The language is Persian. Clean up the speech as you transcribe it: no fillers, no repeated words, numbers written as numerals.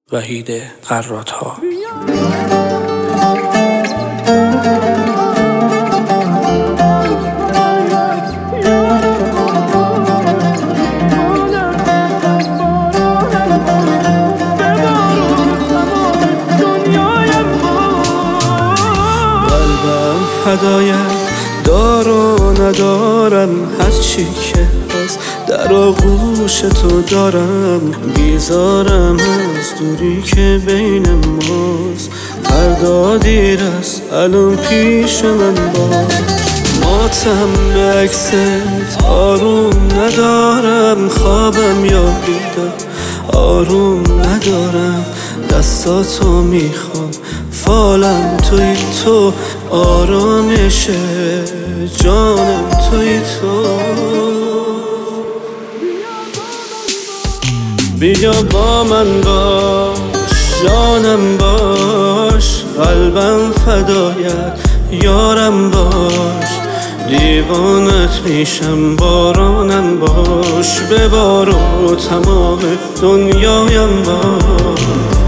وحید قرات‌ها. قلبم فدایت دار و ندارم، هرچی که هست در آغوش تو دارم. بیزارم از دوری که بین ماست، فردا دیر است الان پیش من باش. ماتم به عکست آروم ندارم، خوابم یا بیدار آروم ندارم. دستاتو میخوام، فالم توی تو، آرامش جانم توی تو. بیا با من باش، جانم باش، قلبم فدایت یارم باش. دیوانت میشم بارانم باش، ببار و تمام دنیایم باش.